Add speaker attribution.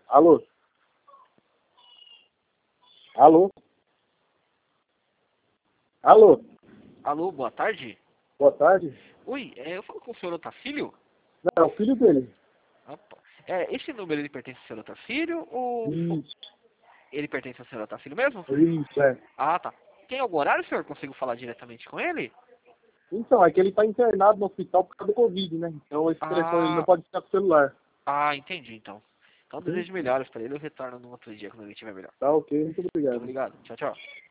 Speaker 1: Alô? Alô? Alô?
Speaker 2: Alô, boa tarde.
Speaker 1: Boa tarde.
Speaker 2: Oi, eu falo com o senhor Otacílio?
Speaker 1: Não, é o filho dele.
Speaker 2: Opa. Esse número ele pertence ao senhor Otacílio ou
Speaker 1: Isso,
Speaker 2: ele pertence ao senhor Otacílio mesmo?
Speaker 1: isso, é.
Speaker 2: Ah, tá. Tem algum horário, senhor? Consigo falar diretamente com ele?
Speaker 1: Então, é que ele tá internado no hospital por causa do Covid, né? Então esse telefone ele não
Speaker 2: Ah,
Speaker 1: pode ficar com o celular.
Speaker 2: entendi então. Então
Speaker 1: Sim?
Speaker 2: desejo melhoras para ele, eu retorno no outro dia quando ele estiver melhor.
Speaker 1: Tá ok, muito
Speaker 2: Muito
Speaker 1: obrigado.
Speaker 2: obrigado. Tchau, tchau.